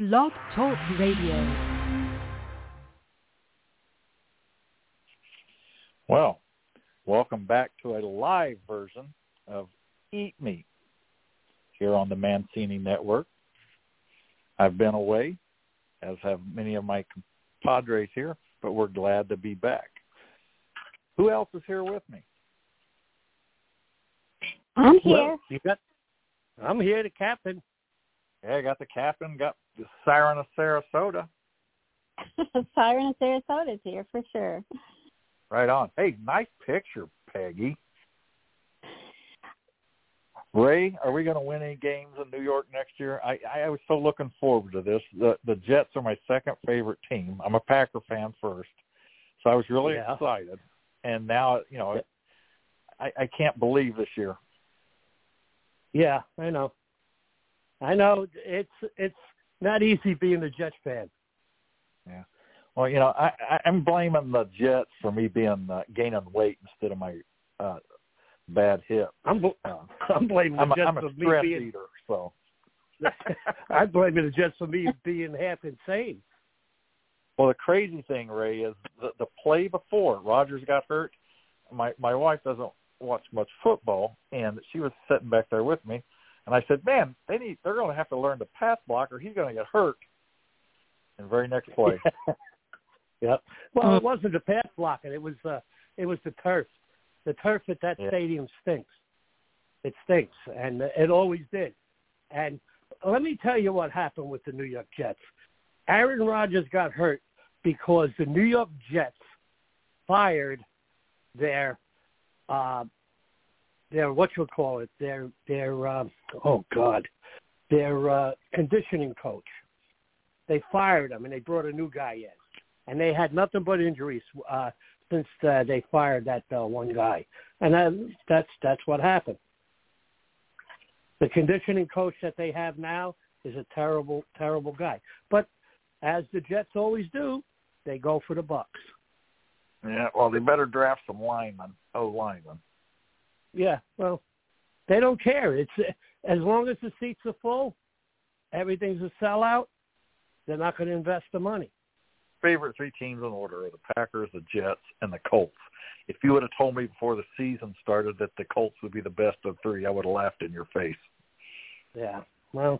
Blog Talk Radio. Well, welcome back to a live version of Eat Me here on the Mancini Network. I've been away, as have many of my compadres here, but we're glad to be back. Who else is here with me? I'm here. Well, I'm here, the captain. Yeah, I got the captain, got the Siren of Sarasota. Siren of Sarasota's here for sure. Right on. Hey, nice picture, Peggy. Ray, are we going to win any games in New York next year? I was so looking forward to this. The Jets are my second favorite team. I'm a Packer fan first, so I was really excited. And now, you know, I can't believe this year. Yeah, I know. It's not easy being a Jets fan. Yeah. Well, you know, I'm blaming the Jets for me being gaining weight instead of my bad hip. I'm blaming the Jets I'm a for me stress being. eater, so. I'm blaming the Jets for me being half insane. Well, the crazy thing, Ray, is the play before Rodgers got hurt. My wife doesn't watch much football, and she was sitting back there with me, and I said, "Man, they're going to have to learn to pass block, or he's going to get hurt." And very next play. Yep. Well, it wasn't the pass blocking; it was the turf. The turf at that stadium stinks. It stinks, and it always did. And let me tell you what happened with the New York Jets. Aaron Rodgers got hurt because the New York Jets fired their conditioning coach. They fired him and they brought a new guy in, and they had nothing but injuries since they fired that one guy, and that's what happened. The conditioning coach that they have now is a terrible, terrible guy. But as the Jets always do, they go for the bucks. Yeah, well, they better draft some linemen. Yeah, well, they don't care. It's as long as the seats are full, everything's a sellout. They're not going to invest the money. Favorite three teams in order are the Packers, the Jets, and the Colts. If you would have told me before the season started that the Colts would be the best of three, I would have laughed in your face. Yeah. Well,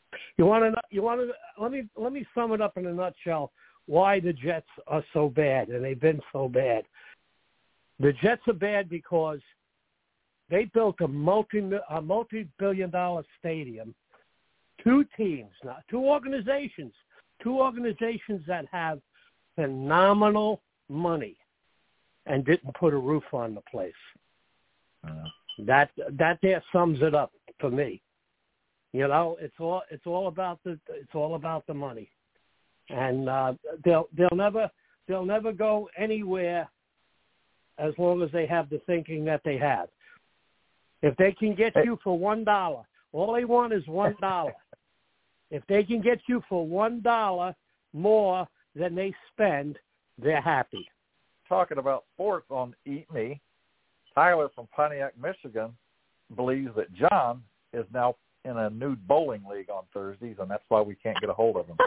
let me sum it up in a nutshell. Why the Jets are so bad, and they've been so bad. The Jets are bad because they built a multi-billion-dollar stadium. Two organizations that have phenomenal money and didn't put a roof on the place. That there sums it up for me. You know, it's all about the money, and they'll never go anywhere as long as they have the thinking that they have. If they can get you for $1, all they want is $1. If they can get you for $1 more than they spend, they're happy. Talking about sports on Eat Me, Tyler from Pontiac, Michigan, believes that John is now in a nude bowling league on Thursdays, and that's why we can't get a hold of him.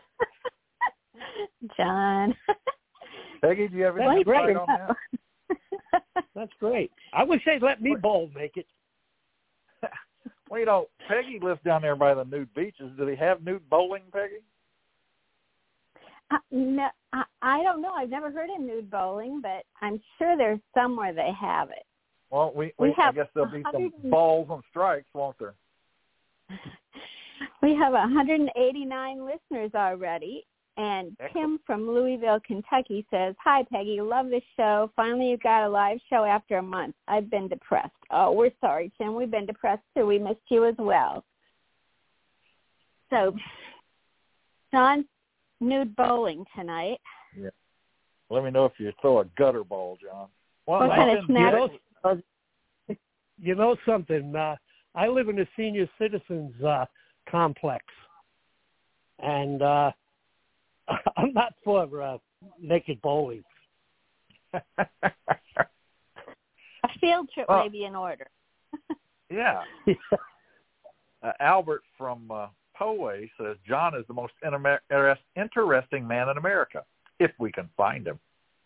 John. Peggy, do you have any insight on that? That's great. I wish they'd let me bowl, make it. Well, you know, Peggy lives down there by the nude beaches. Do they have nude bowling, Peggy? No, I don't know. I've never heard of nude bowling, but I'm sure there's somewhere they have it. Well, I guess there'll be some balls and strikes, won't there? We have 189 listeners already, and Tim from Louisville, Kentucky says, "Hi, Peggy. Love the show. Finally, you got a live show after a month. I've been depressed." Oh, we're sorry, Tim. We've been depressed, too. We missed you as well. So, John's nude bowling tonight. Yeah. Let me know if you throw a gutter ball, John. Well, what kind of snack? You know something? I live in a senior citizens complex, and I'm not for naked bowling. A field trip may be in order. Yeah. Albert from Poway says, John is the most interesting man in America, if we can find him.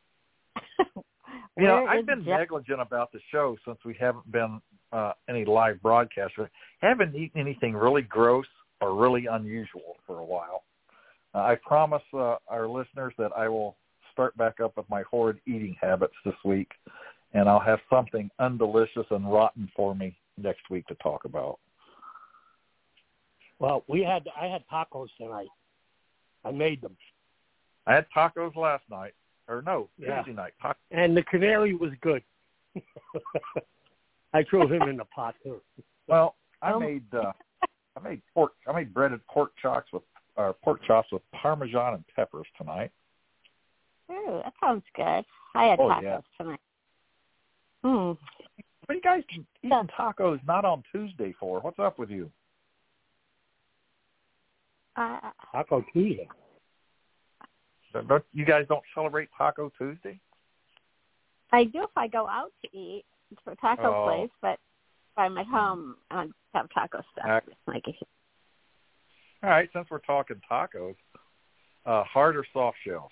I've been negligent about the show since we haven't been any live broadcast. Haven't eaten anything really gross or really unusual for a while. I promise our listeners that I will start back up with my horrid eating habits this week, and I'll have something undelicious and rotten for me next week to talk about. Well, I had tacos tonight. I made them. I had tacos last night. Tuesday night. And the canary was good. I threw him in the pot too. Well, I made breaded pork chops with Parmesan and peppers tonight. Ooh, that sounds good. I had tacos tonight. What are you guys eating tacos not on Tuesday for? What's up with you? Taco Tuesday. You guys don't celebrate Taco Tuesday? I do if I go out to eat to a taco place, but if I'm at home, I have taco stuff. All right, since we're talking tacos, hard or soft shell?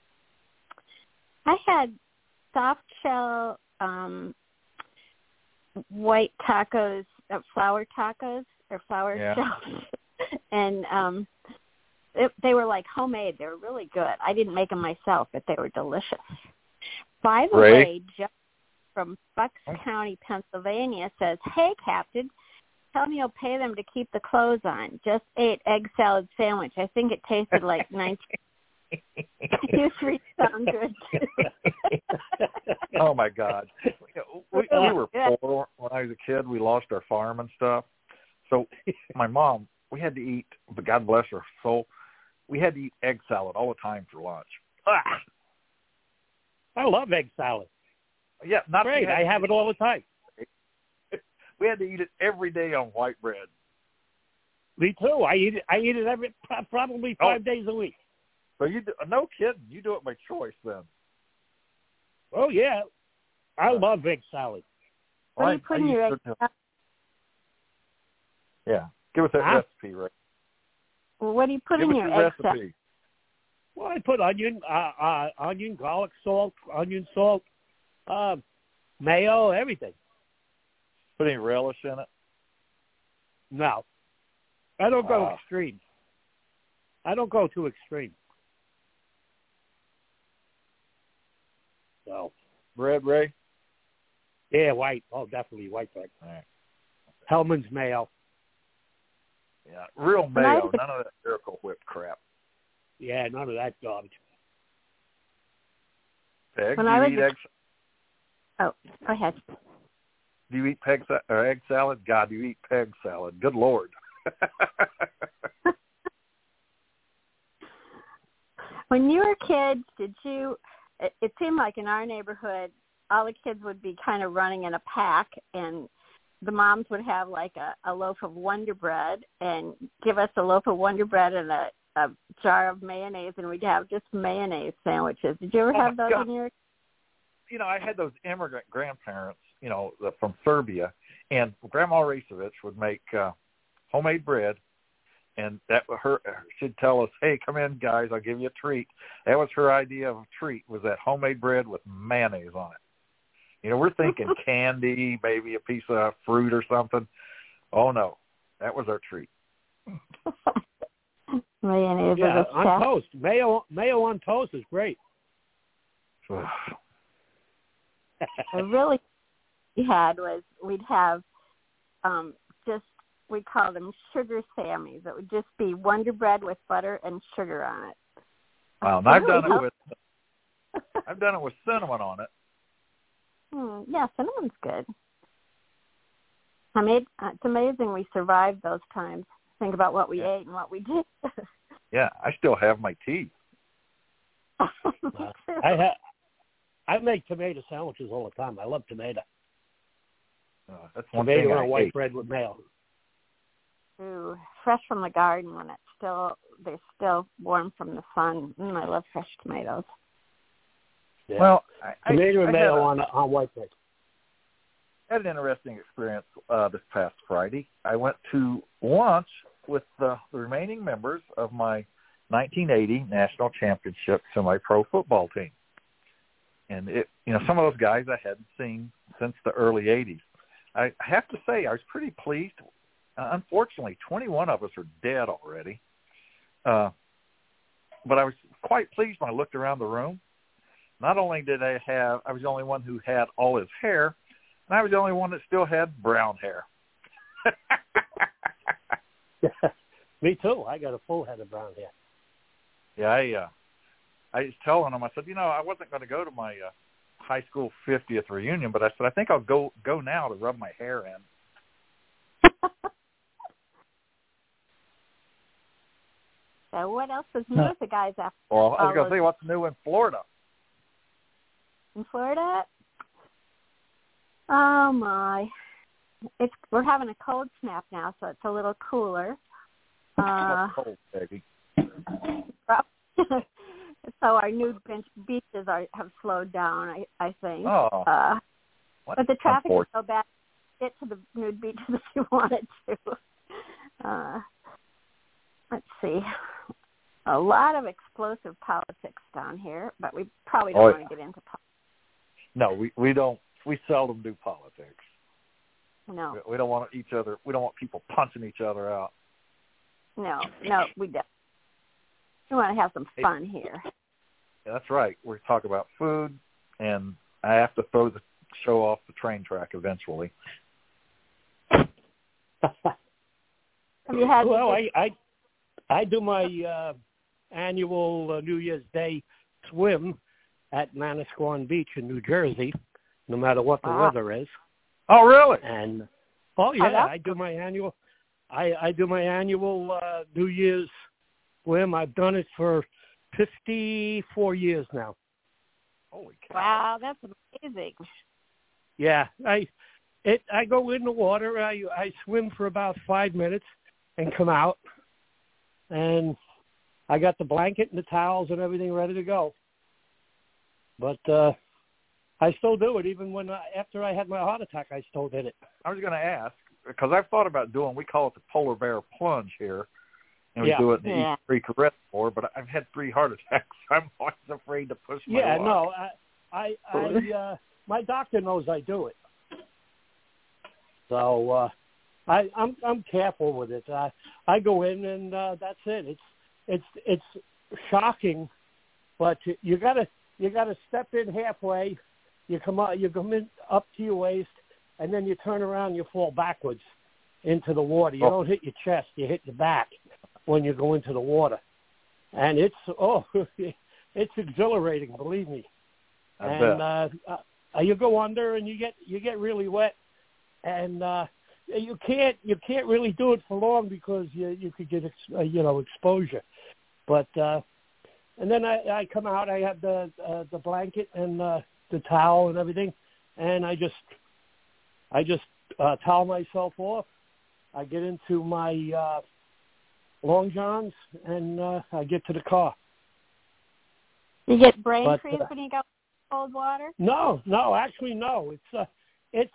I had soft shell white tacos, flour tacos or flour shells, and they were like homemade. They were really good. I didn't make them myself, but they were delicious. By the way, Joe from Bucks County, Pennsylvania says, "Hey, Captain, tell me you'll pay them to keep the clothes on. Just ate egg salad sandwich. I think it tasted like 19." You three sound good too. Oh my God, we were poor when I was a kid. We lost our farm and stuff. So my mom, we had to eat. But God bless her soul, we had to eat egg salad all the time for lunch. I love egg salad. Yeah, not great. I have it all the time. We had to eat it every day on white bread. Me too. I eat it probably 5 days a week. So no kidding. You do it by choice then. Oh yeah, I love egg salad. What are you putting your egg salad? Yeah, give us that recipe, Ray. Well, what do you put in your egg salad? Well, I put onion, garlic, onion salt, mayo, everything. Put any relish in it? No, I don't go extreme. I don't go too extreme. So, bread, Ray? Yeah, white. Oh, definitely white bread. All right. Hellman's mayo. Yeah, real mayo. None of that Miracle Whip crap. Yeah, none of that garbage. Peg, do you eat egg? Oh, go ahead. Do you eat egg salad? God, do you eat peg salad? Good Lord. When you were kids, it seemed like in our neighborhood, all the kids would be kind of running in a pack, and the moms would have like a loaf of Wonder Bread and give us a loaf of Wonder Bread and a jar of mayonnaise, and we'd have just mayonnaise sandwiches. Did you ever have those in your? I had those immigrant grandparents, from Serbia, and Grandma Racevich would make homemade bread, and she'd tell us, "Hey, come in, guys, I'll give you a treat." That was her idea of a treat, was that homemade bread with mayonnaise on it. We're thinking candy, maybe a piece of fruit or something. Oh no, that was our treat. Mayonnaise on toast. Mayo on toast is great. Really, we'd have we'd call them sugar Sammies. It would just be Wonder Bread with butter and sugar on it. Wow, and I've done it with cinnamon on it. Yeah, cinnamon's good. It's amazing we survived those times. Think about what we ate and what we did. Yeah, I still have my teeth. I make tomato sandwiches all the time. I love tomato. That's one tomato thing and white bread with mayo. Ooh, fresh from the garden when they're still warm from the sun. I love fresh tomatoes. Yeah. Well, tomato and mayo on white bread. I had an interesting experience this past Friday. I went to lunch with the remaining members of my 1980 national championship semi-pro football team. And some of those guys I hadn't seen since the early 80s. I have to say I was pretty pleased. Unfortunately, 21 of us are dead already. But I was quite pleased when I looked around the room. Not only did I was the only one who had all his hair, and I was the only one that still had brown hair. Me too. I got a full head of brown hair. Yeah, I was telling them, I said, I wasn't going to go to my high school 50th reunion, but I said, I think I'll go now to rub my hair in. So what else is new with the guys after? Well, I was going to say, what's new in Florida? In Florida? Oh, my. We're having a cold snap now, so it's a little cooler. Cold, baby. So our nude beaches have slowed down, I think. Oh, but the traffic is so bad, get to the nude beaches if you wanted to. Let's see. A lot of explosive politics down here, but we probably don't want to get into politics. No, we don't. We seldom do politics. No. We don't want each other. We don't want people punching each other out. No, we don't. We want to have some fun here. That's right. We're talking about food, and I have to throw the show off the train track eventually. Have you had? Well, I do my annual New Year's Day swim at Manasquan Beach in New Jersey, no matter what the weather is. Oh, really? And I do my annual. I do my annual New Year's swim. I've done it for 54 years now. Holy cow! Wow, that's amazing. Yeah, I go in the water. I swim for about 5 minutes and come out, and I got the blanket and the towels and everything ready to go. But I still do it, even after I had my heart attack. I still did it. I was going to ask, because I've thought about we call it the polar bear plunge here, and we do it in the East Creek Reservoir, but I've had 3 heart attacks. I'm always afraid to push my luck. No, I my doctor knows I do it. So I'm careful with it. I go in and that's it. It's shocking, but you gotta step in halfway. You come in up to your waist, and then you turn around and you fall backwards into the water. You don't hit your chest, you hit your back when you go into the water. And it's exhilarating, believe me. You go under and you get really wet, and you can't really do it for long because you could get exposure. But and then I come out. I have the blanket and the towel and everything, and I just towel myself off. I get into my long johns and I get to the car. You get brain freeze when you go cold water? No, actually no. It's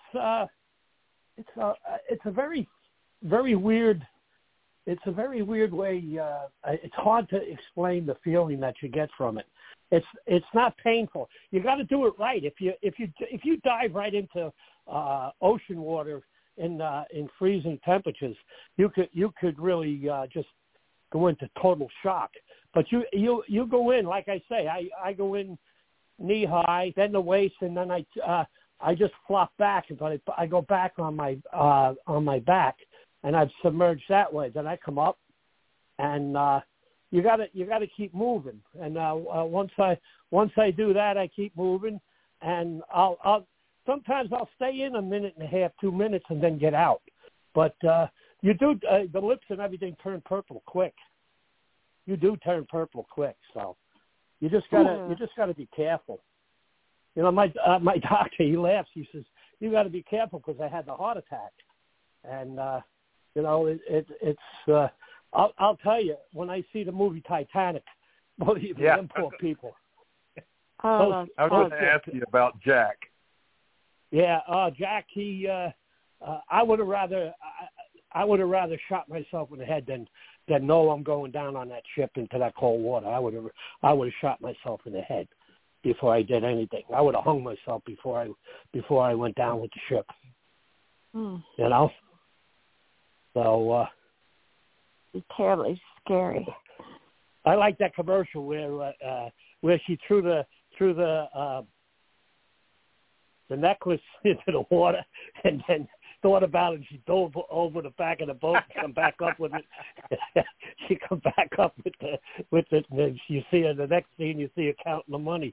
a very, very weird. It's a very weird way. It's hard to explain the feeling that you get from it. It's not painful. You got to do it right. If you dive right into ocean water in freezing temperatures, you could really just go into total shock. But you go in, like I say, I go in knee high, then the waist, and then I just flop back, but I go back on my back, and I've submerged that way. Then I come up, and you got to keep moving. And once I do that, I keep moving, and sometimes I'll stay in a minute and a half, 2 minutes, and then get out. But you do the lips and everything turn purple quick. You do turn purple quick, so you just gotta be careful. You know, my doctor, he laughs. He says, "You got to be careful because I had the heart attack." And it's. I'll tell you, when I see the movie Titanic, believe me, them poor people. I was going to ask you about Jack. Yeah, Jack. He. I would have rather. I would have rather shot myself in the head than know I'm going down on that ship into that cold water. I would have shot myself in the head before I did anything. I would have hung myself before I went down with the ship. You know. So. It's terribly scary. I like that commercial where she threw the necklace into the water and then thought about it. She dove over the back of the boat and come back up with it. She come back up with it, and then you see her the next scene. You see her counting the money.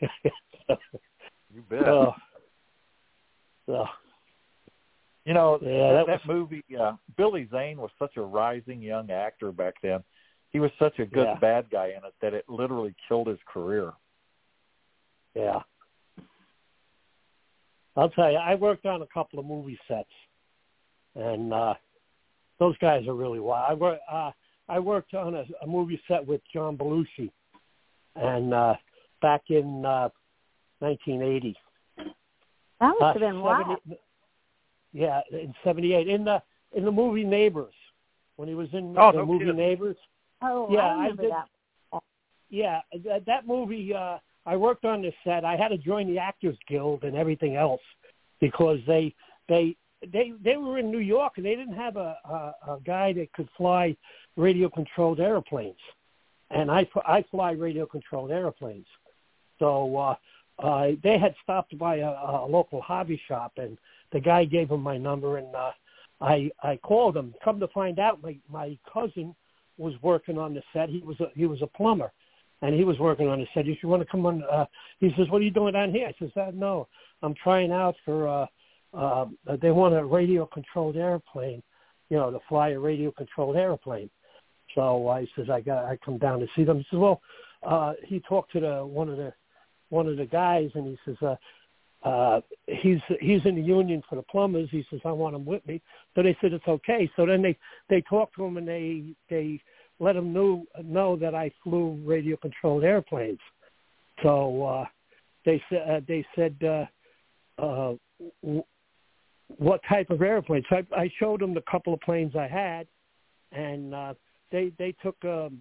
You bet. So. You know, yeah, that movie, Billy Zane was such a rising young actor back then. He was such a good bad guy in it that it literally killed his career. Yeah. I'll tell you, I worked on a couple of movie sets, and those guys are really wild. I worked on a movie set with John Belushi, and back in 1980. That must have been wild. Yeah, in '78, in the movie Neighbors, when he was in the movie kidding. Neighbors. Oh, yeah, I remember that. Yeah, that movie. I worked on this set. I had to join the Actors Guild and everything else because they were in New York and they didn't have a guy that could fly radio-controlled airplanes, and I fly radio-controlled airplanes. So they had stopped by a local hobby shop, and the guy gave him my number, and I called him. Come to find out, my cousin was working on the set. He was a plumber, and he was working on the set. He said, "You want to come on?" He says, "What are you doing down here?" I says, "No, I'm trying out for. They want a radio-controlled airplane, to fly a radio-controlled airplane." So I says, I come down to see them." He says, "Well," he talked to one of the guys, and he says, he's in the union for the plumbers. He says, "I want him with me." So they said it's okay. So then they talked to him, and they let him know that I flew radio controlled airplanes. So they said what type of airplanes. So I showed them the couple of planes I had, and they took a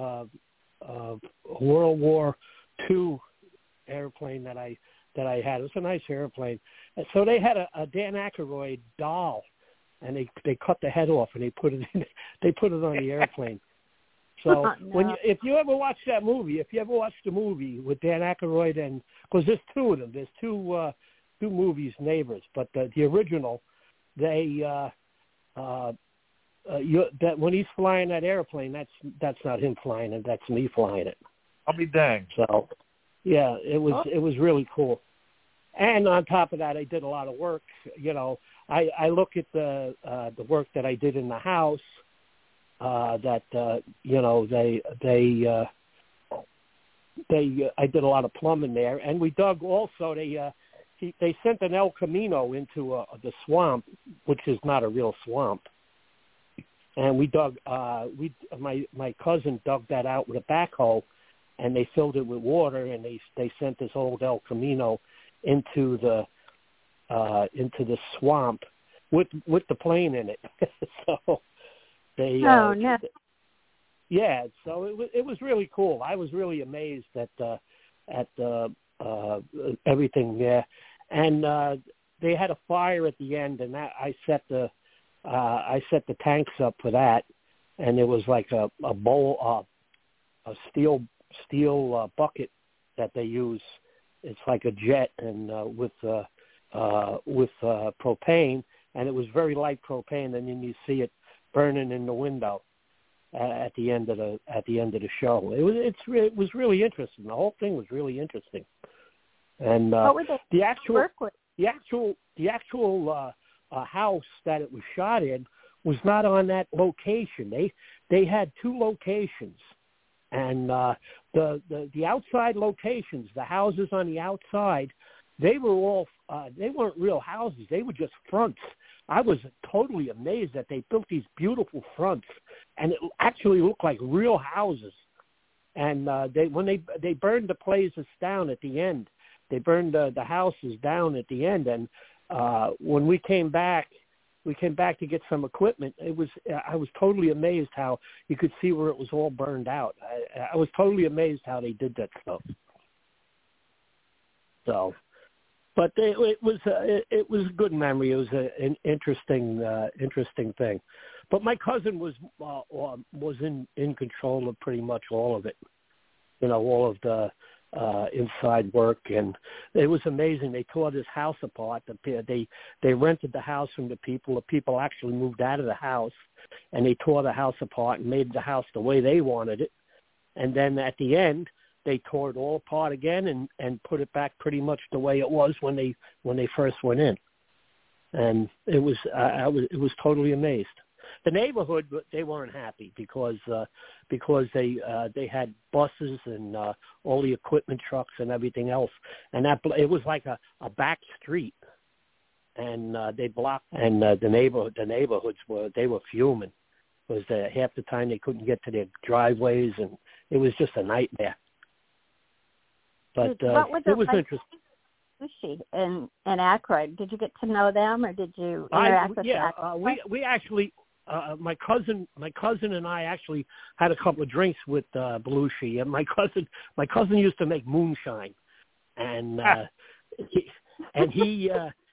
World War II airplane that I had. It was a nice airplane. And so they had a Dan Aykroyd doll, and they cut the head off and they put it on the airplane. So if you ever watch that movie, if you ever watch the movie with Dan Aykroyd, and because there's two of them, there's two movies, Neighbors, but the original, that when he's flying that airplane, that's not him flying it, that's me flying it. I'll be dang. So. Yeah, it was really cool. And on top of that, I did a lot of work. I look at the work that I did in the house. I did a lot of plumbing there, and we dug also. They sent an El Camino into the swamp, which is not a real swamp, and we dug. My cousin dug that out with a backhoe. And they filled it with water, and they sent this old El Camino into the swamp with the plane in it. So they no. Yeah, so it was really cool. I was really amazed at everything there, and they had a fire at the end, and I set the tanks up for that, and it was like a bowl, a steel bucket that they use. It's like a jet, and with propane, and it was very light propane, and then you see it burning in the window at the end of the show. It was really interesting. The whole thing was really interesting. And the actual house that it was shot in was not on that location. They had two locations. And the outside locations, the houses on the outside, they were they weren't real houses. They were just fronts. I was totally amazed that they built these beautiful fronts, and it actually looked like real houses. And when they burned the places down at the end, they burned the houses down at the end. And when we came back we came back to get some equipment. I was totally amazed how you could see where it was all burned out. I was totally amazed how they did that stuff. So, but it was a good memory. It was an interesting thing. But my cousin was in control of pretty much all of it. All of the inside work, and it was amazing. They tore this house apart. They rented the house from the people. The people actually moved out of the house, and they tore the house apart and made the house the way they wanted it. And then at the end, they tore it all apart again and put it back pretty much the way it was when they first went in. And it was I was totally amazed. The neighborhood, they weren't happy because they had buses and all the equipment trucks and everything else, and it was like a back street, and they blocked. And the neighborhoods were fuming because half the time they couldn't get to their driveways, and it was just a nightmare. But it was interesting. Sushi and Aykroyd. Did you get to know them, or did you interact with them? We actually. My cousin and I actually had a couple of drinks with Belushi, and my cousin used to make moonshine, and he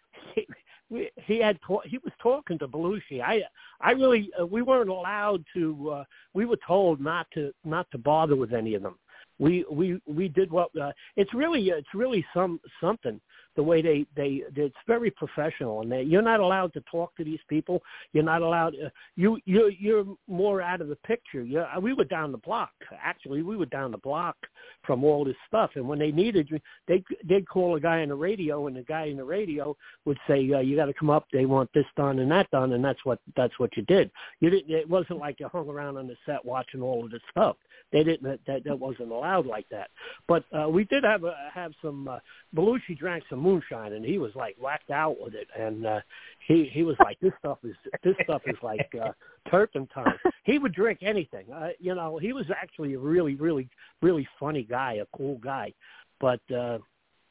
was talking to Belushi. I really we weren't allowed to. We were told not to bother with any of them. We did what it's really something. The way it's very professional, and you're not allowed to talk to these people. You're not allowed. You're more out of the picture. We were down the block. Actually, we were down the block from all this stuff. And when they needed you, they'd call a guy on the radio, and the guy in the radio would say, "You got to come up. They want this done and that done," and that's what you did. You didn't. It wasn't like you hung around on the set watching all of this stuff. They didn't. That wasn't allowed like that. But we did have some. Belushi drank some moonshine, and he was like whacked out with it, and he was like, this stuff is like turpentine. He would drink anything. He was actually a really, really, really funny guy, a cool guy. But those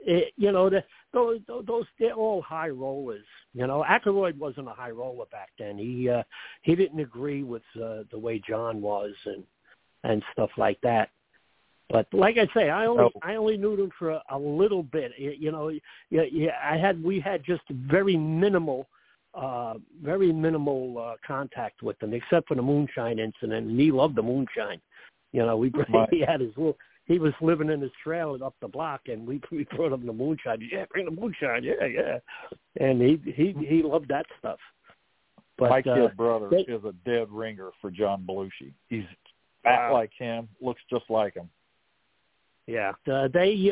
they're all high rollers. Aykroyd wasn't a high roller back then. He didn't agree with the way John was and stuff like that. But like I say, I only knew them for a little bit. We had just very minimal contact with them, except for the moonshine incident. And he loved the moonshine. He had he was living in his trailer up the block, and we brought him the moonshine. Yeah, bring the moonshine. Yeah. And he loved that stuff. But my kid brother is a dead ringer for John Belushi. He's fat like him, looks just like him. Yeah, they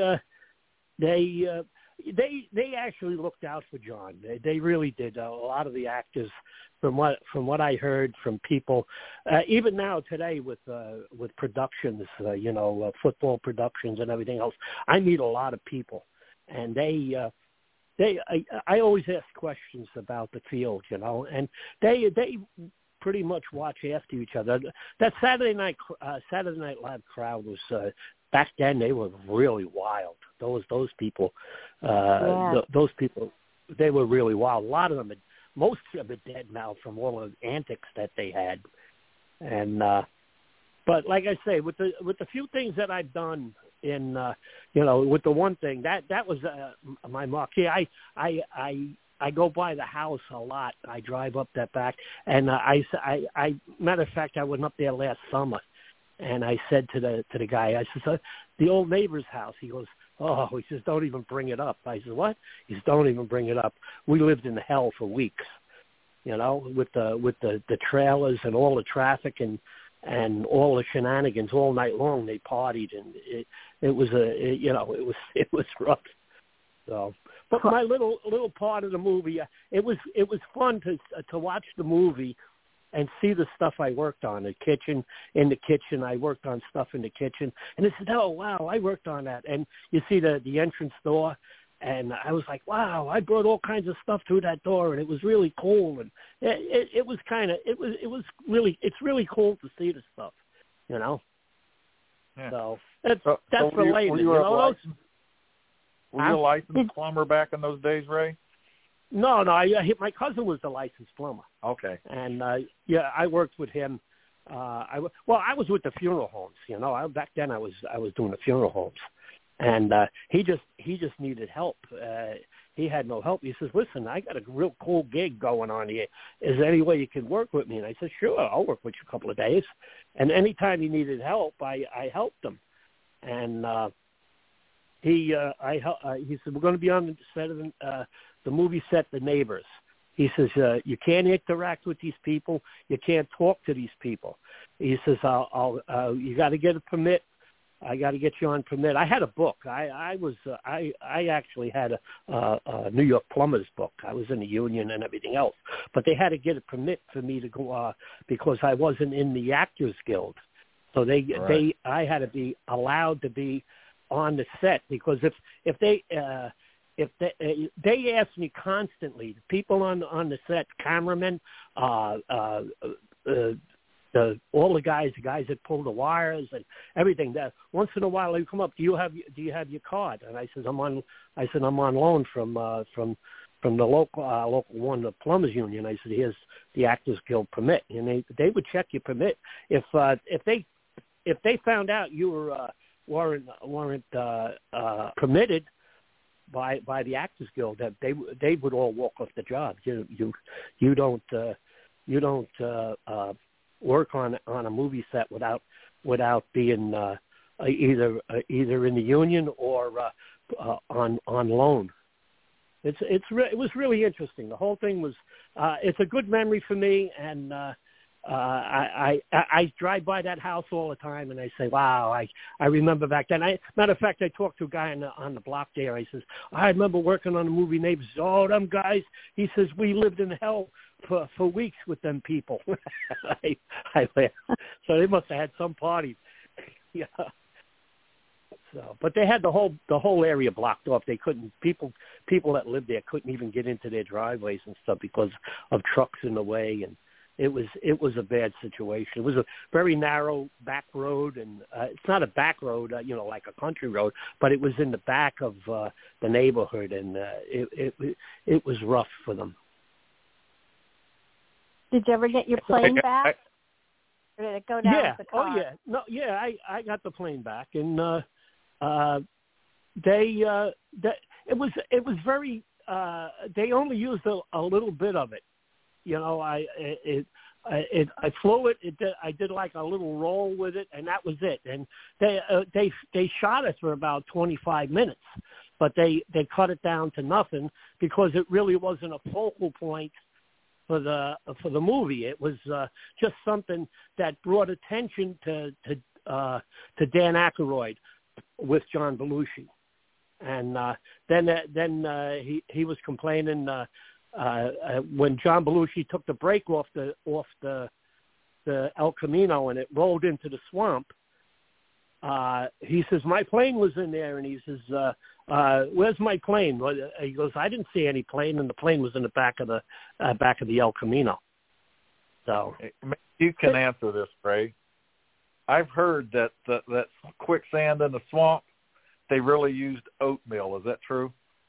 actually looked out for John. They really did. A lot of the actors, from what I heard from people, even now today with productions, football productions and everything else, I meet a lot of people, and I always ask questions about the field, and they pretty much watch after each other. That Saturday Night Live crowd was. Back then, they were really wild. Those people, those people, they were really wild. A lot of them, most of them are dead now from all of the antics that they had. And but like I say, with the few things that I've done in, with the one thing that was my mark. Yeah, I go by the house a lot. I drive up that back, and I matter of fact, I went up there last summer. And I said to the guy, I said, the old neighbor's house. He goes, oh, he says, don't even bring it up. I said, what? He says, don't even bring it up. We lived in hell for weeks, with the trailers and all the traffic and all the shenanigans all night long. They partied, and it was rough. So, but my little part of the movie, it was fun to watch the movie. And see the stuff I worked on, in the kitchen. I worked on stuff in the kitchen. And they said, oh, wow, I worked on that. And you see the entrance door, and I was like, wow, I brought all kinds of stuff through that door, and it was really cool. And it was it's really cool to see the stuff, Yeah. So that's related. Were you a licensed plumber back in those days, Ray? No, my cousin was the licensed plumber. Okay. And I worked with him. I was with the funeral homes. Back then I was doing the funeral homes, and he just needed help. He had no help. He says, "Listen, I got a real cool gig going on here. Is there any way you can work with me?" And I said, "Sure, I'll work with you a couple of days." And anytime he needed help, I helped him. And he said, "We're going to be on the set of the movie set, The Neighbors." He says, "You can't interact with these people. You can't talk to these people." He says, you got to get a permit. I got to get you on permit. I had a book. I actually had a New York plumbers book. I was in the union and everything else, but they had to get a permit for me to go because I wasn't in the Actors Guild. So I had to be allowed to be on the set, because if they asked me constantly, the people on the set, cameramen, all the guys that pull the wires and everything. That once in a while they come up, do you have your card? And I said I'm on loan from the local one, the plumbers union. I said, here's the Actors Guild permit, and they would check your permit. If they found out you weren't permitted by the Actors Guild, that they would all walk off the job. You don't work on a movie set without being either in the union or on loan. It was really interesting. The whole thing was it's a good memory for me, and I drive by that house all the time, and I say, wow, I remember back then. Matter of fact, I talked to a guy on the block there. He says, I remember working on the movie Neighbors. Oh, them guys. He says, we lived in hell for weeks with them people. I laughed. So they must have had some parties. Yeah. So, but they had the whole area blocked off. They couldn't people that lived there couldn't even get into their driveways and stuff because of trucks in the way, and it was a bad situation. It was a very narrow back road, and it's not a back road, like a country road, but it was in the back of the neighborhood, and it was rough for them. Did you ever get your plane back? Or did it go down with the car? Oh, yeah. No, yeah, I got the plane back, and it was very. They only used a little bit of it. I flew it. I did like a little roll with it, and that was it. And they shot it for about 25 minutes, but they cut it down to nothing because it really wasn't a focal point for the movie. It was just something that brought attention to Dan Aykroyd with John Belushi, and then he was complaining when John Belushi took the brake off the El Camino and it rolled into the swamp. He says, my plane was in there, and he says, where's my plane? He goes, I didn't see any plane, and the plane was in the back of the El Camino. So you can answer this, Ray. I've heard that quicksand in the swamp, they really used oatmeal. Is that true?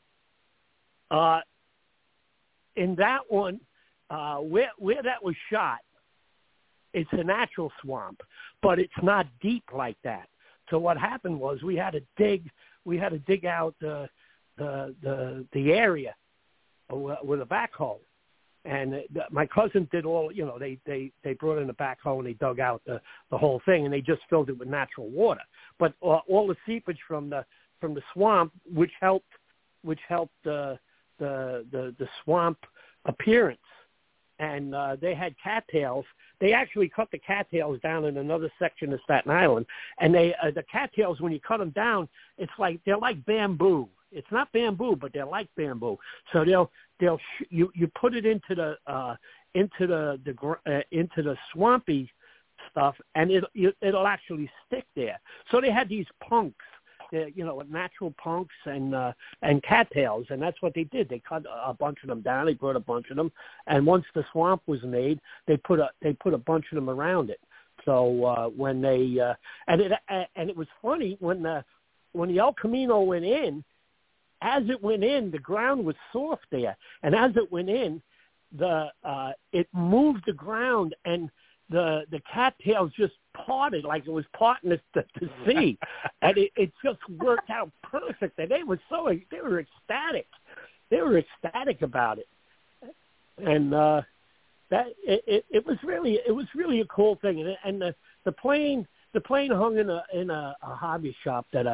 In that one, where that was shot, it's a natural swamp, but it's not deep like that. So what happened was we had to dig out the area with a backhoe, and my cousin did all. They brought in a backhoe and they dug out the whole thing, and they just filled it with natural water. But all the seepage from the swamp, which helped the swamp appearance, and they had cattails. They actually cut the cattails down in another section of Staten Island, and the cattails, when you cut them down, they're like bamboo. It's not bamboo, but they're like bamboo. So you put it into the swampy stuff, and it'll actually stick there. So they had these punks, natural punks and cattails, and that's what they did. They cut a bunch of them down. They brought a bunch of them, and once the swamp was made, they put a bunch of them around it. So when they and it was funny when the El Camino went in, as it went in, the ground was soft there, and as it went in, it moved the ground, and the cattails just parted like it was parting the sea, and it just worked out perfect. And they were ecstatic. They were ecstatic about it, and that it was really a cool thing. And the plane hung in a hobby shop that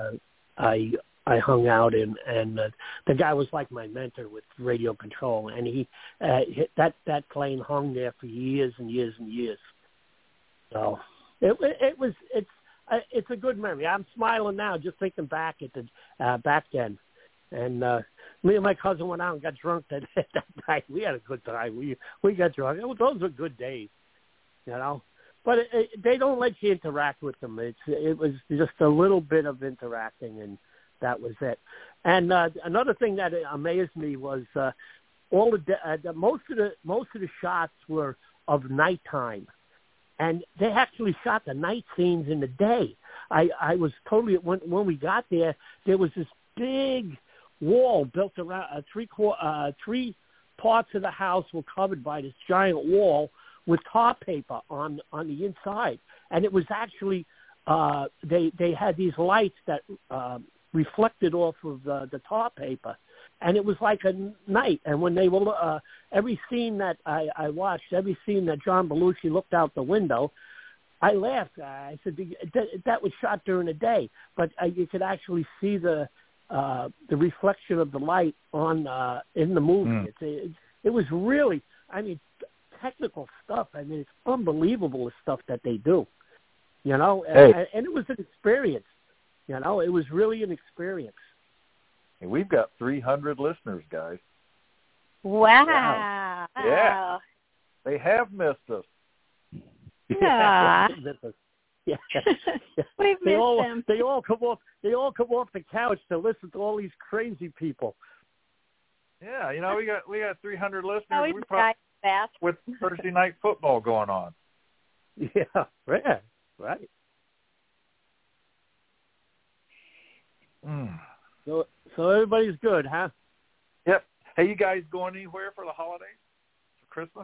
I hung out in, and the guy was like my mentor with radio control, and he that plane hung there for years and years and years. So it's a good memory. I'm smiling now just thinking back at back then, and me and my cousin went out and got drunk that night. We had a good time. We got drunk. Those were good days, you know. But they don't let you interact with them. It was just a little bit of interacting, and that was it. And another thing that amazed me was most of the shots were of nighttime, and they actually shot the night scenes in the day. I was totally when we got there. There was this big wall built around three parts of the house were covered by this giant wall with tar paper on the inside, and it was actually they had these lights that reflected off of the tar paper, and it was like a night. And when they were every scene that I watched, every scene that John Belushi looked out the window, I laughed. I said that was shot during the day, but you could actually see the reflection of the light on in the movie. It was really, I mean, technical stuff. I mean, it's unbelievable the stuff that they do, you know. Hey. And it was an experience, you know. It was really an experience. And we've got 300 listeners, guys. Wow. Yeah. They have missed us. Yeah. Yeah. We've missed them. They all come off the couch to listen to all these crazy people. Yeah, you know, we got 300 listeners. Oh, we probably with Thursday night football going on. Yeah, right. So everybody's good, huh? Yep. Hey, you guys going anywhere for the holidays? For Christmas?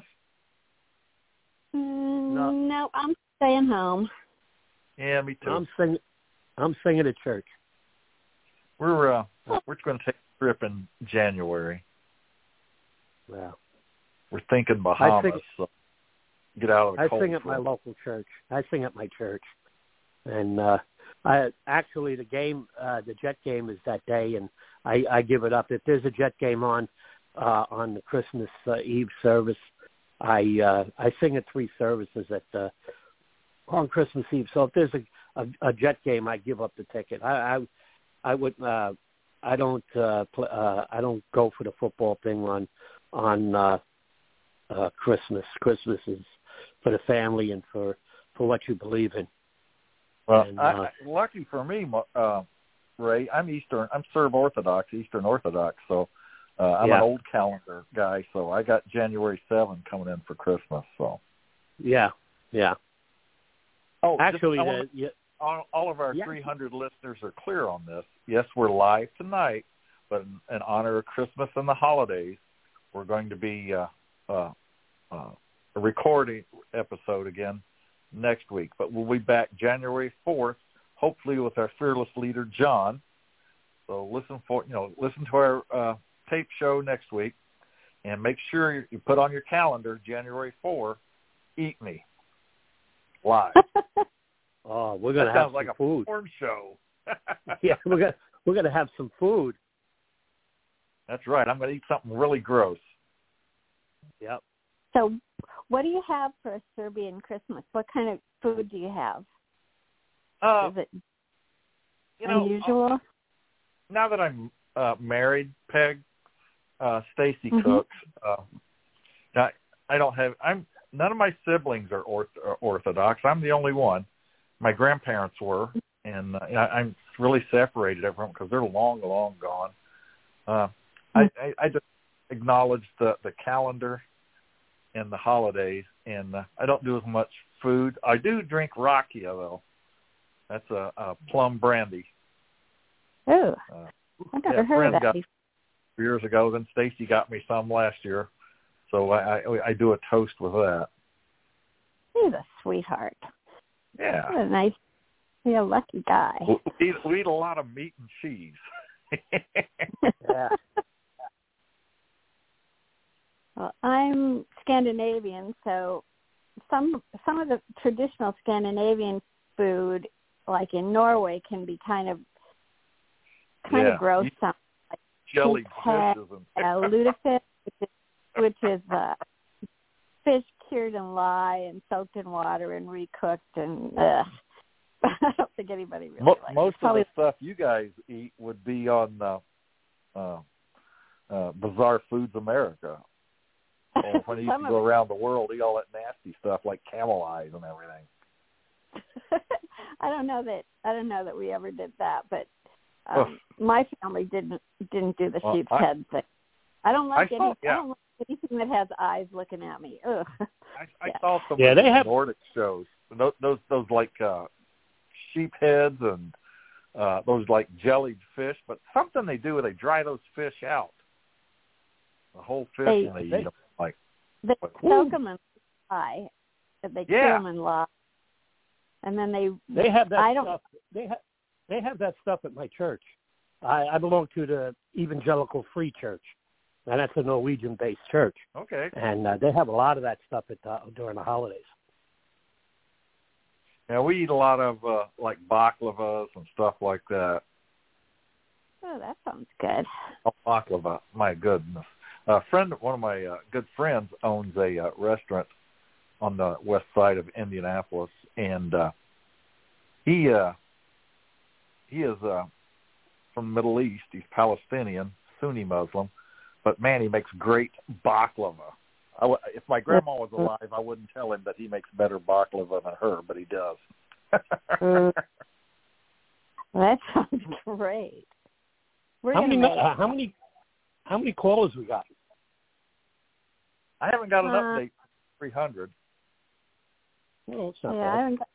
No, I'm staying home. Yeah, me too. I'm singing at church. We're going to take a trip in January. Wow. We're thinking Bahamas. So get out of the cold. I sing at my local church. I sing at my church, and the Jet game is that day, and I give it up. If there's a Jet game on the Christmas Eve service, I sing at 3 services on Christmas Eve. So if there's a Jet game, I give up the ticket. I would I don't go for the football thing on Christmas. Christmas is for the family and for what you believe in. Well, and, lucky for me, Ray, I'm Eastern. I'm Serb Orthodox, Eastern Orthodox. So I'm an old calendar guy. So I got January 7 coming in for Christmas. So yeah. Oh, actually, all of our 300 listeners are clear on this. Yes, we're live tonight, but in honor of Christmas and the holidays, we're going to be a recording episode again next week. But we'll be back January 4th, hopefully with our fearless leader John. So listen to our tape show next week, and make sure you put on your calendar January 4th. Eat Me live. Oh, we're gonna have sounds like some a food. porn show. Yeah, we're gonna have some food. That's right. I'm gonna eat something really gross. Yep. So, what do you have for a Serbian Christmas? What kind of food do you have? Is it unusual? Now that I'm married, Peg, Stacy Mm-hmm. cooks. I don't have. None of my siblings are Orthodox. I'm the only one. My grandparents were, and I'm really separated from them because they're long gone. I just acknowledge the calendar and the holidays, and I don't do as much food. I do drink rakia, though. That's a plum brandy. Oh. I never heard of that before. Years ago. Then Stacy got me some last year, so I do a toast with that. He's a sweetheart. Yeah. What a nice, a lucky guy. We eat a lot of meat and cheese. Yeah. Well, I'm Scandinavian, so some of the traditional Scandinavian food, like in Norway, can be kind of gross. Like jelly fishes and lutefisk, which is fish cured in lye and soaked in water and recooked, and I don't think anybody really likes it. Most of the stuff you guys eat would be on Bizarre Foods America. Or when he used to go around the world, eat all that nasty stuff like camel eyes and everything. I don't know that we ever did that, but my family didn't do the sheep's head thing. I don't like I don't like anything that has eyes looking at me. Ugh. I saw some of the Nordic shows. Those like sheep heads and those like jellied fish, but something they do is they dry those fish out. The whole fish and they eat them. They soak them in lye. They kill them in lye, and then they have that stuff. They have that stuff at my church. I belong to the Evangelical Free Church, and that's a Norwegian-based church. Okay. And they have a lot of that stuff during the holidays. Yeah, we eat a lot of like baklavas and stuff like that. Oh, that sounds good. Oh, baklava, my goodness. One of my good friends owns a restaurant on the west side of Indianapolis, and he is from the Middle East. He's Palestinian, Sunni Muslim, but man, he makes great baklava. If my grandma was alive, I wouldn't tell him that he makes better baklava than her, but he does. That sounds great. How many callers we got? I haven't got an update. 300. No, it's not I bad. haven't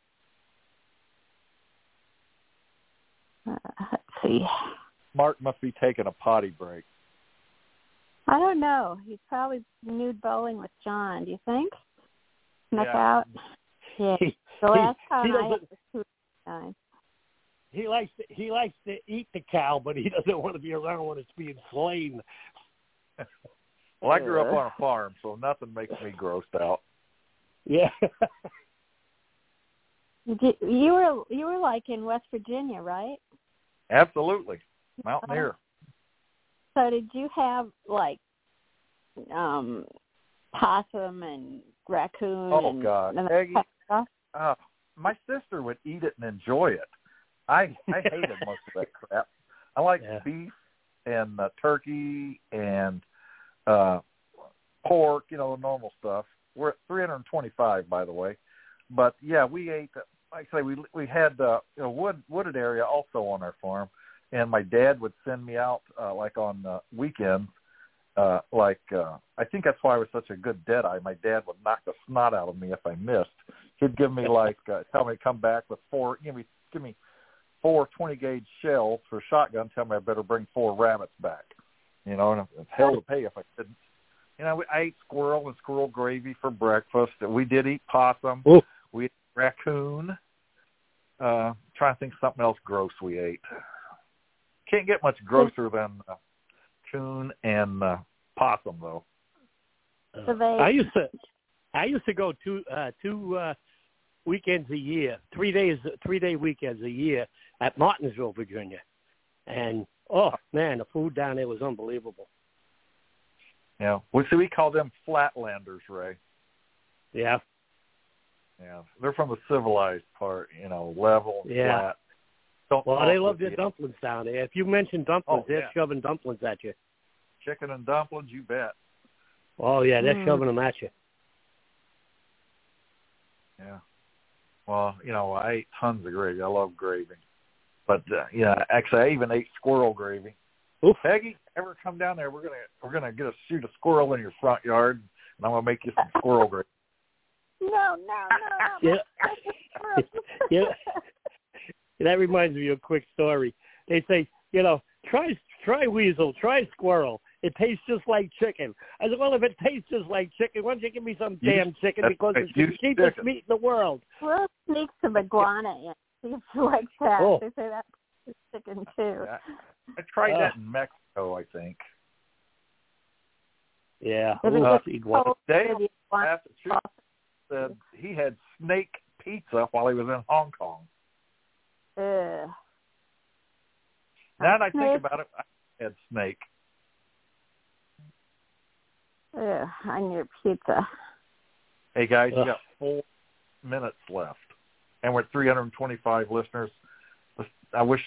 got. Let's see. Mark must be taking a potty break. I don't know. He's probably nude bowling with John. Do you think? Snuck out. Yeah. The last time I had was 2 times. He likes to eat the cow, but he doesn't want to be around when it's being slain. Well, I grew up on a farm, so nothing makes me grossed out. Yeah. You were like in West Virginia, right? Absolutely, mountaineer. So did you have like possum and raccoon? Oh God, Peggy! My sister would eat it and enjoy it. I hated most of that crap. I like beef and turkey and pork, the normal stuff. We're at 325, by the way. But yeah, we ate. Like I say, we had wooded area also on our farm, and my dad would send me out like on weekends. I think that's why I was such a good deadeye. My dad would knock the snot out of me if I missed. He'd give me tell me to come back with give me 4 20-gauge shells for a shotgun. Tell me I better bring 4 rabbits back. And it's hell to pay if I didn't. I ate squirrel and squirrel gravy for breakfast. We did eat possum. Ooh. We ate raccoon. Trying to think of something else gross we ate. Can't get much grosser than coon and possum, though. I used to go two weekends a year, 3-day weekends a year at Martinsville, Virginia, and oh man, the food down there was unbelievable. Yeah, we call them flatlanders, Ray. Yeah. Yeah, they're from the civilized part, level and flat. They love their dumplings down there. If you mention dumplings, they're shoving dumplings at you. Chicken and dumplings, you bet. Oh, yeah, they're shoving them at you. Yeah. Well, I ate tons of gravy. I love gravy. But, actually, I even ate squirrel gravy. Oof. Peggy, ever come down there, we're gonna shoot a squirrel in your front yard, and I'm going to make you some squirrel gravy. No. Yeah. That reminds me of a quick story. They say, try Try weasel. Try squirrel. It tastes just like chicken. I said, well, if it tastes just like chicken, why don't you give me some damn chicken because it's the cheapest meat in the world. We'll sneak some iguana in. See if you like that. Oh. They say that's chicken, too. I tried that in Mexico, I think. Yeah. If it Ooh, gets iguana. cold, Dale, the iguana Massachusetts, said he had snake pizza while he was in Hong Kong. Ugh. Now that I think Snake? about it, I had snake. Ugh, on your pizza. Hey, guys, you Ugh. got 4 minutes left. And we're at 325 listeners. I wish,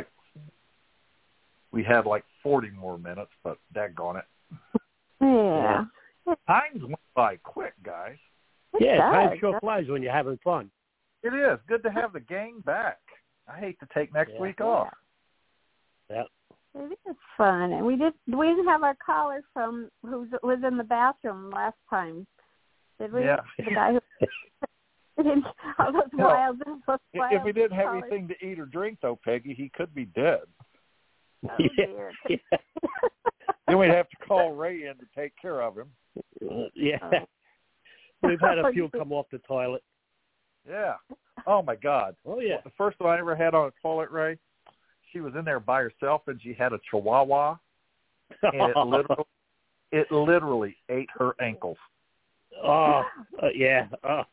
we had 40 more minutes, but daggone it. Yeah. Time's went by quick, guys. Yeah, time does. sure flies when you're having fun. It is. Good to have the gang back. I hate to take next week off. Yeah. It is fun, and we didn't have our caller from who was in the bathroom last time, did we? Yeah. The guy who all those wild. If we didn't have callers. anything to eat or drink, though, Peggy, he could be dead. Oh, Yeah. dear. Yeah. Then we'd have to call Ray in to take care of him. Yeah. Oh. We've had a few come off the toilet. Yeah. Oh, my God. Oh, yeah. The first one I ever had on a toilet, Ray, she was in there by herself, and she had a chihuahua, and it literally ate her ankles. Oh, yeah.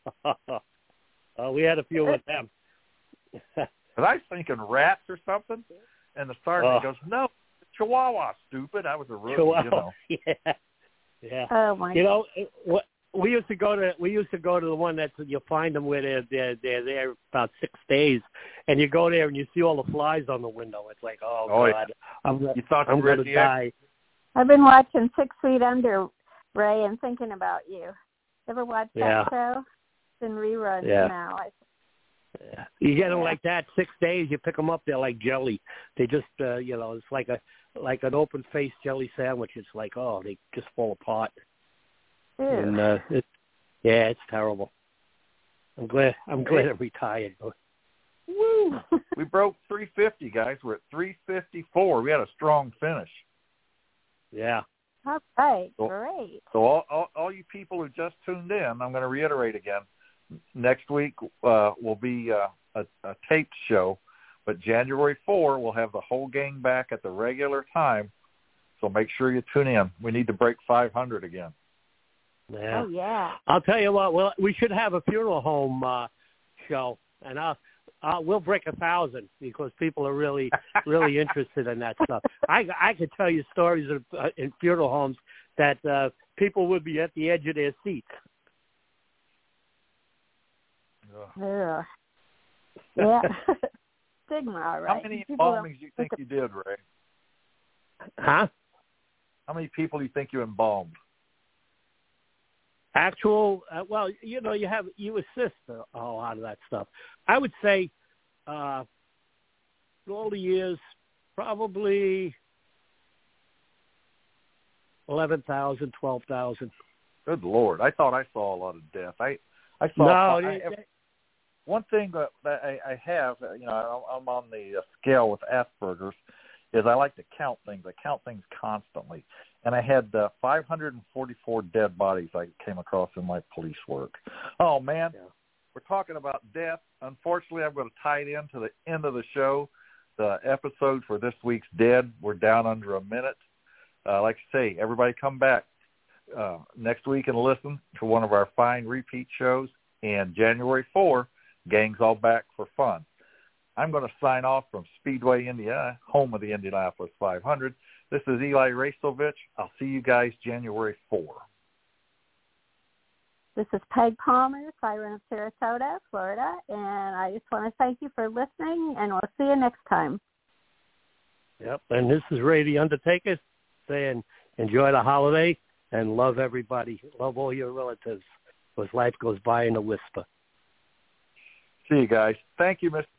We had a few with them. But I was thinking rats or something, and the sergeant goes, no, chihuahua, stupid. I was a rookie, Chihuahua. Yeah. Yeah. Oh my! You know, we used to go to the one that you find them where they're there about 6 days, and you go there and you see all the flies on the window. It's like, oh God, yeah. I'm going to die. I've been watching 6 Feet Under, Ray, and thinking about you. Ever watch that show? It's in reruns now. Yeah. You get them like that 6 days. You pick them up, they're like jelly. They just, it's like an open faced jelly sandwich. It's like, oh, they just fall apart. Ew. And it's terrible. I'm glad I'm retired. Woo! We broke 350, guys. We're at 354. We had a strong finish. Yeah. All right, great. So all you people who just tuned in, I'm going to reiterate again. Next week will be a taped show, but January 4 we'll have the whole gang back at the regular time. So make sure you tune in. We need to break 500 again. Yeah. Oh yeah. I'll tell you what. Well, we should have a funeral home show, and we'll break 1,000 because people are really interested in that stuff. I could tell you stories of in funeral homes that people would be at the edge of their seats. Yeah. Yeah. Stigma, all right. How many embalmings do you think you did, Ray? Huh? How many people do you think you embalmed? Actual, well, you assist a lot of that stuff. I would say, all the years, probably 11,000, 12,000. Good Lord! I thought I saw a lot of death. I saw. One thing that I have, I'm on the scale with Asperger's, is I like to count things. I count things constantly. And I had 544 dead bodies I came across in my police work. Oh, man, We're talking about death. Unfortunately, I'm going to tie it into the end of the show. The episode for this week's Dead, we're down under a minute. Like I say, everybody come back next week and listen to one of our fine repeat shows. And January 4, gang's all back for fun. I'm going to sign off from Speedway, Indiana, home of the Indianapolis 500. This is Eli Rastovich. I'll see you guys January 4. This is Peg Palmer, Siren of Sarasota, Florida, and I just want to thank you for listening, and we'll see you next time. Yep, and this is Ray the Undertaker saying enjoy the holiday and love everybody. Love all your relatives because life goes by in a whisper. See you guys. Thank you, Mr.